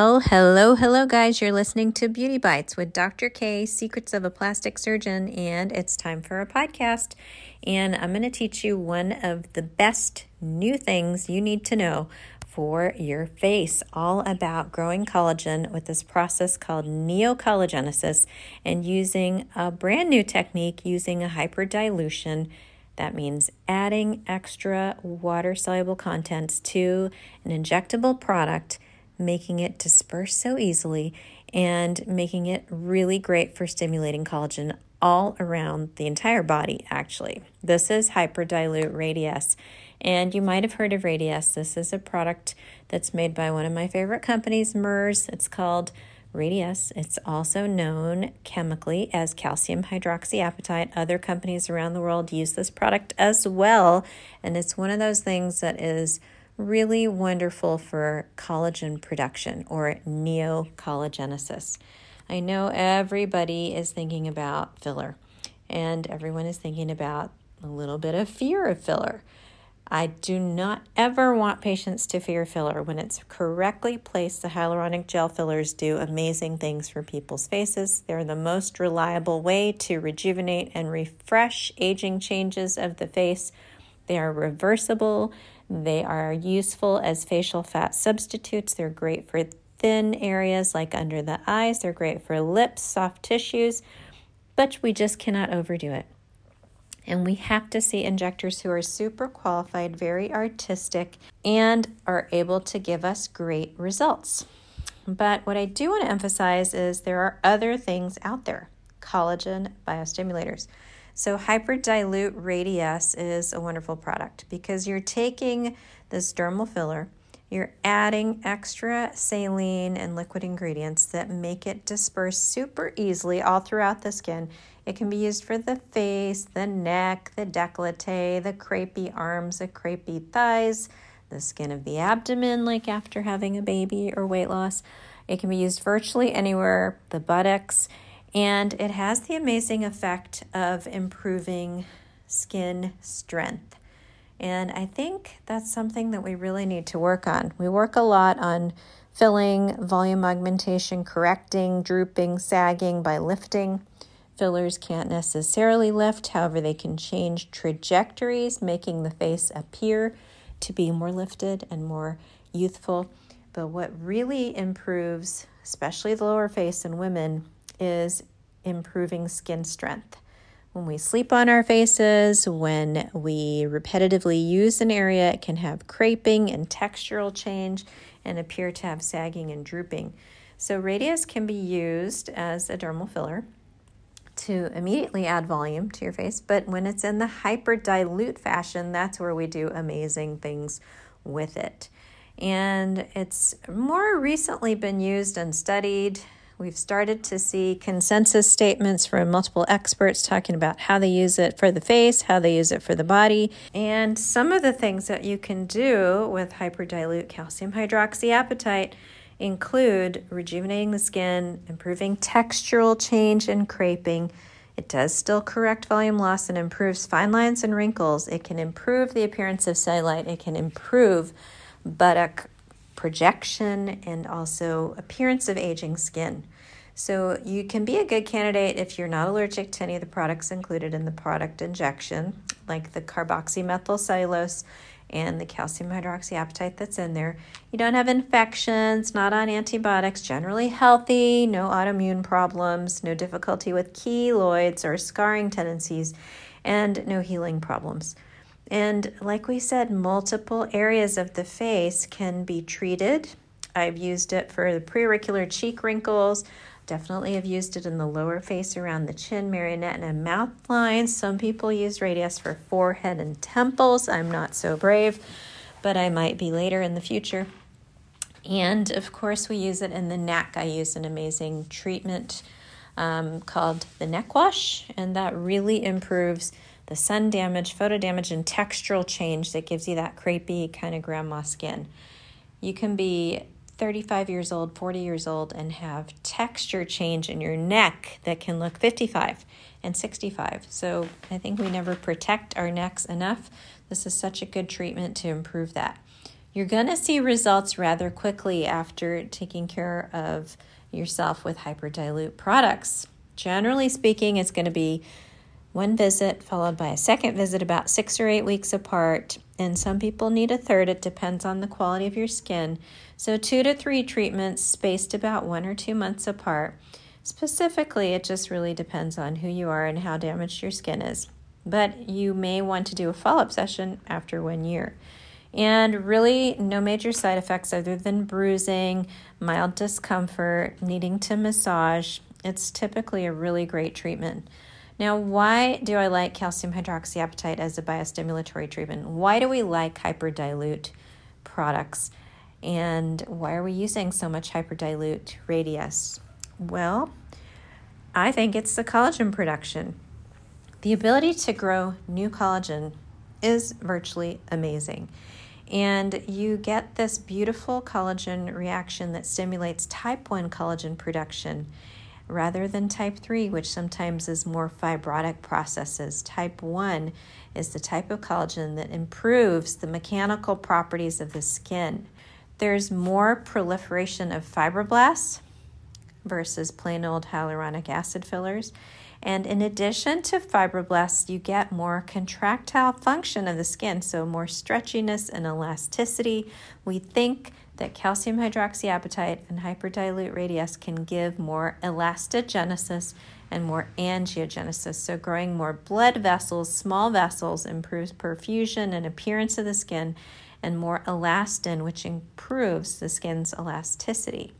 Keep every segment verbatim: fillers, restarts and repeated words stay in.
Well, hello, hello, guys. You're listening to Beauty Bites with Doctor K, Secrets of a Plastic Surgeon, and it's time for a podcast. And I'm going to teach you one of the best new things you need to know for your face, all about growing collagen with this process called neocollagenesis and using a brand new technique using a hyperdilution. That means adding extra water-soluble contents to an injectable product, making it disperse so easily and making it really great for stimulating collagen all around the entire body, actually. This is Hyperdilute Radiesse, and you might have heard of Radiesse. This is a product that's made by one of my favorite companies, Merz. It's called Radiesse. It's also known chemically as calcium hydroxyapatite. Other companies around the world use this product as well, and it's one of those things that is really wonderful for collagen production or neocollagenesis. I know everybody is thinking about filler, and everyone is thinking about a little bit of fear of filler. I do not ever want patients to fear filler. When it's correctly placed, the hyaluronic gel fillers do amazing things for people's faces. They're the most reliable way to rejuvenate and refresh aging changes of the face. They are reversible. They are useful as facial fat substitutes. They're great for thin areas like under the eyes. They're great for lips, soft tissues, but we just cannot overdo it. And we have to see injectors who are super qualified, very artistic, and are able to give us great results. But what I do want to emphasize is there are other things out there, collagen biostimulators. So Hyperdilute Radiesse is a wonderful product because you're taking this dermal filler, you're adding extra saline and liquid ingredients that make it disperse super easily all throughout the skin. It can be used for the face, the neck, the décolleté, the crepey arms, the crepey thighs, the skin of the abdomen, like after having a baby or weight loss. It can be used virtually anywhere, the buttocks, and it has the amazing effect of improving skin strength. And I think that's something that we really need to work on. We work a lot on filling, volume augmentation, correcting, drooping, sagging by lifting. Fillers can't necessarily lift, however, they can change trajectories, making the face appear to be more lifted and more youthful. But what really improves, especially the lower face in women, is improving skin strength. When we sleep on our faces, when we repetitively use an area, it can have creping and textural change and appear to have sagging and drooping. So Radiesse can be used as a dermal filler to immediately add volume to your face, but when it's in the hyperdilute fashion, that's where we do amazing things with it. And it's more recently been used and studied. We've started to see consensus statements from multiple experts talking about how they use it for the face, how they use it for the body, and some of the things that you can do with hyperdilute calcium hydroxyapatite include rejuvenating the skin, improving textural change and creping. It does still correct volume loss and improves fine lines and wrinkles. It can improve the appearance of cellulite. It can improve buttock projection and also appearance of aging skin. So you can be a good candidate if you're not allergic to any of the products included in the product injection, like the carboxymethyl cellulose and the calcium hydroxyapatite that's in there. You don't have infections, not on antibiotics, generally healthy, no autoimmune problems, no difficulty with keloids or scarring tendencies, and no healing problems. And like we said, multiple areas of the face can be treated. I've used it for the preauricular cheek wrinkles. Definitely have used it in the lower face around the chin, marionette, and mouth lines. Some people use Radiesse for forehead and temples. I'm not so brave, but I might be later in the future. And of course, we use it in the neck. I use an amazing treatment um, called the neck wash, and that really improves the sun damage, photo damage, and textural change that gives you that crepey kind of grandma skin. You can be thirty-five years old, forty years old, and have texture change in your neck that can look fifty-five and sixty-five. So I think we never protect our necks enough. This is such a good treatment to improve that. You're going to see results rather quickly after taking care of yourself with hyperdilute products. Generally speaking, it's going to be one visit followed by a second visit about six or eight weeks apart, and some people need a third. It depends on the quality of your skin. So two to three treatments spaced about one or two months apart. Specifically, it just really depends on who you are and how damaged your skin is. But you may want to do a follow-up session after one year. And really no major side effects other than bruising, mild discomfort, needing to massage. It's typically a really great treatment. Now, why do I like calcium hydroxyapatite as a biostimulatory treatment? Why do we like hyperdilute products? And why are we using so much hyperdilute Radiesse? Well, I think it's the collagen production. The ability to grow new collagen is virtually amazing. And you get this beautiful collagen reaction that stimulates type one collagen production rather than type three, which sometimes is more fibrotic processes. Type one is the type of collagen that improves the mechanical properties of the skin. There's more proliferation of fibroblasts versus plain old hyaluronic acid fillers. And in addition to fibroblasts, you get more contractile function of the skin, so more stretchiness and elasticity. We think that calcium hydroxyapatite and hyperdilute Radiesse can give more elastogenesis and more angiogenesis, so growing more blood vessels, small vessels, improves perfusion and appearance of the skin, and more elastin, which improves the skin's elasticity.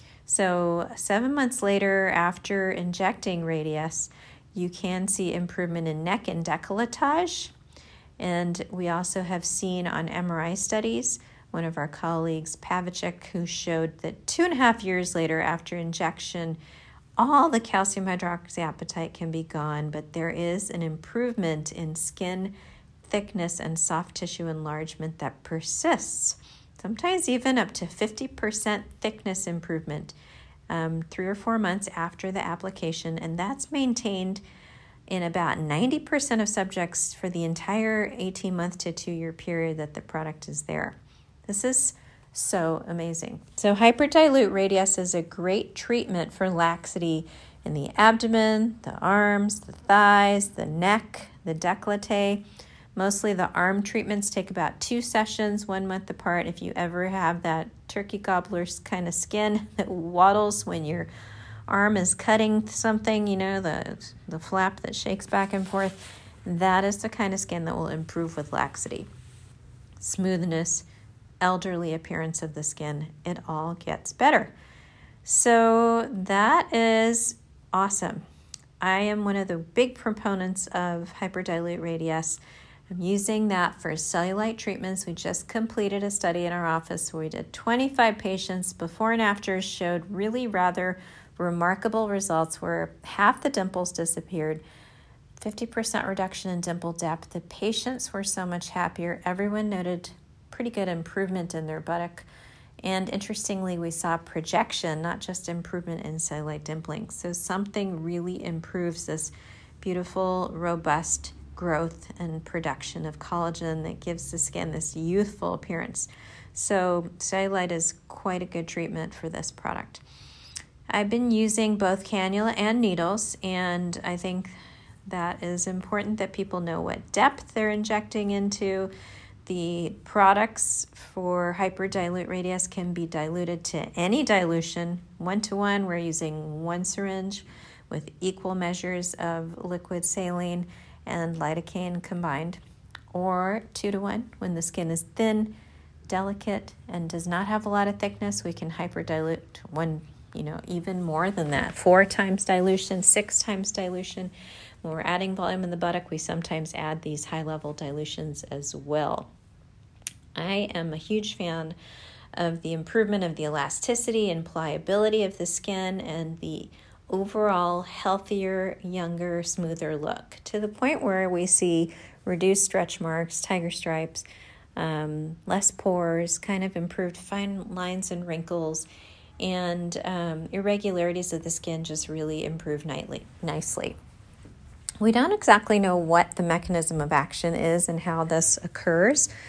So seven months later, after injecting Radiesse, you can see improvement in neck and décolletage. And we also have seen on M R I studies, one of our colleagues, Pavlicek, who showed that two and a half years later after injection, all the calcium hydroxyapatite can be gone, but there is an improvement in skin thickness and soft tissue enlargement that persists. Sometimes even up to fifty percent thickness improvement um, three or four months after the application, and that's maintained in about ninety percent of subjects for the entire eighteen-month to two-year period that the product is there. This is so amazing. So hyperdilute Radiesse is a great treatment for laxity in the abdomen, the arms, the thighs, the neck, the décolleté. Mostly the arm treatments take about two sessions, one month apart. If you ever have that turkey gobbler's kind of skin that waddles when your arm is cutting something, you know, the, the flap that shakes back and forth, that is the kind of skin that will improve with laxity. Smoothness, elderly appearance of the skin, it all gets better. So that is awesome. I am one of the big proponents of hyperdilute Radiesse. I'm using that for cellulite treatments. We just completed a study in our office where we did twenty-five patients. Before and after showed really rather remarkable results where half the dimples disappeared, fifty percent reduction in dimple depth. The patients were so much happier. Everyone noted pretty good improvement in their buttock. And interestingly, we saw projection, not just improvement in cellulite dimpling. So something really improves this beautiful, robust growth and production of collagen that gives the skin this youthful appearance. So cellulite is quite a good treatment for this product. I've been using both cannula and needles, and I think that is important that people know what depth they're injecting into. The products for hyperdilute Radiesse can be diluted to any dilution. One-to-one, we're using one syringe with equal measures of liquid saline and lidocaine combined, or two to one when the skin is thin, delicate, and does not have a lot of thickness. We can hyperdilute one, you know, even more than that, four times dilution, six times dilution. When we're adding volume in the buttock, we sometimes add these high-level dilutions as well. I am a huge fan of the improvement of the elasticity and pliability of the skin and the overall healthier, younger, smoother look, to the point where we see reduced stretch marks, tiger stripes, um, less pores, kind of improved fine lines and wrinkles, and um, irregularities of the skin just really improve nightly, nicely. We don't exactly know what the mechanism of action is and how this occurs.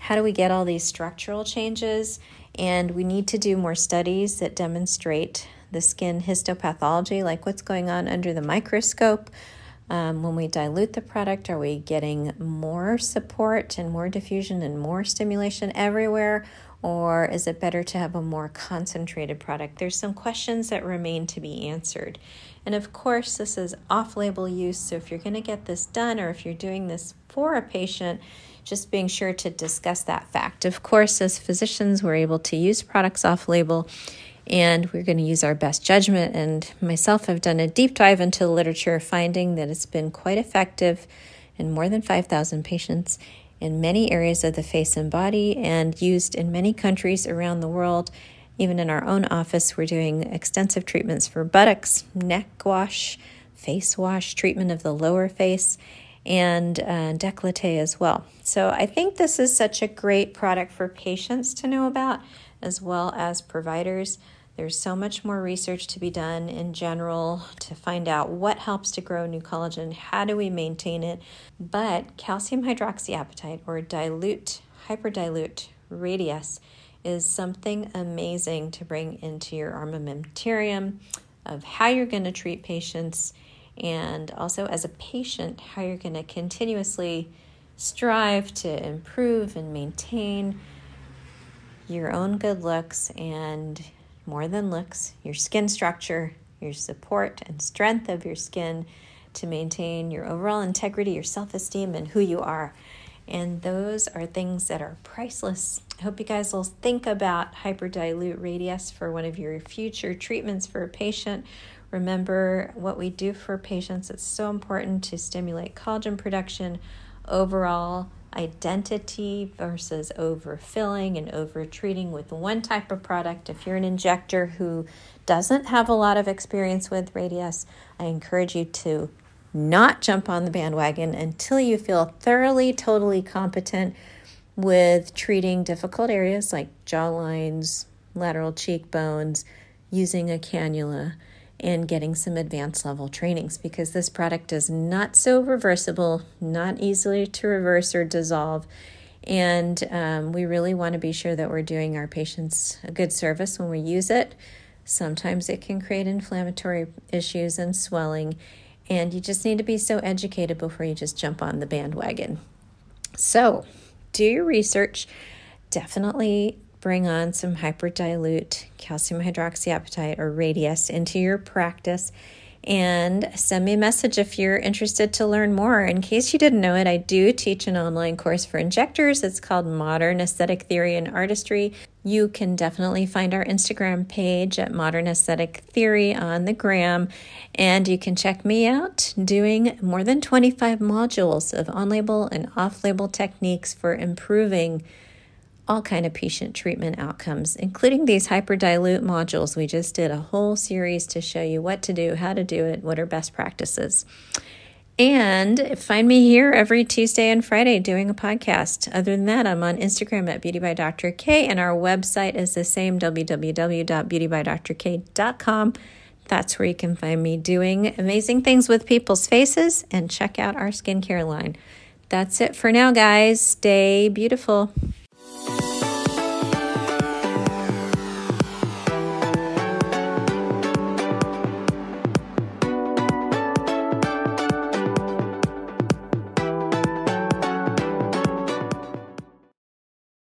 how do we get all these structural changes? And we need to do more studies that demonstrate the skin histopathology, like what's going on under the microscope. Um, when we dilute the product, are we getting more support and more diffusion and more stimulation everywhere? Or is it better to have a more concentrated product? There's some questions that remain to be answered. And of course, this is off-label use. So if you're going to get this done, or if you're doing this for a patient, just being sure to discuss that fact. Of course, as physicians, we're able to use products off-label, and we're going to use our best judgment. And myself, I've done a deep dive into the literature, finding that it's been quite effective in more than five thousand patients in many areas of the face and body, and used in many countries around the world. Even in our own office, we're doing extensive treatments for buttocks, neck wash, face wash, treatment of the lower face, and uh, décolleté as well. So I think this is such a great product for patients to know about, as well as providers. There's so much more research to be done in general to find out what helps to grow new collagen, how do we maintain it. But calcium hydroxyapatite, or dilute, hyperdilute Radiesse, is something amazing to bring into your armamentarium of how you're going to treat patients, and also as a patient, how you're going to continuously strive to improve and maintain your own good looks, and more than looks, your skin structure, your support and strength of your skin, to maintain your overall integrity, your self-esteem, and who you are. And those are things that are priceless. I hope you guys will think about hyperdilute Radiesse for one of your future treatments for a patient. Remember what we do for patients. It's so important to stimulate collagen production, overall identity versus overfilling and over-treating with one type of product. If you're an injector who doesn't have a lot of experience with Radiesse, I encourage you to not jump on the bandwagon until you feel thoroughly, totally competent with treating difficult areas like jawlines, lateral cheekbones, using a cannula, and getting some advanced level trainings, because this product is not so reversible, not easily to reverse or dissolve. And um, we really want to be sure that we're doing our patients a good service when we use it. Sometimes it can create inflammatory issues and swelling, and you just need to be so educated before you just jump on the bandwagon. So do your research. Definitely bring on some hyperdilute calcium hydroxyapatite, or Radiesse, into your practice, and send me a message if you're interested to learn more. In case you didn't know it, I do teach an online course for injectors. It's called Modern Aesthetic Theory and Artistry. You can definitely find our Instagram page at Modern Aesthetic Theory on the gram, and you can check me out doing more than twenty-five modules of on-label and off-label techniques for improving all kind of patient treatment outcomes, including these hyperdilute modules. We just did a whole series to show you what to do, how to do it, what are best practices. And find me here every Tuesday and Friday doing a podcast. Other than that, I'm on Instagram at Beauty by Doctor K, and our website is the same, w w w dot beauty by dr k dot com. That's where you can find me doing amazing things with people's faces, and check out our skincare line. That's it for now, guys. Stay beautiful.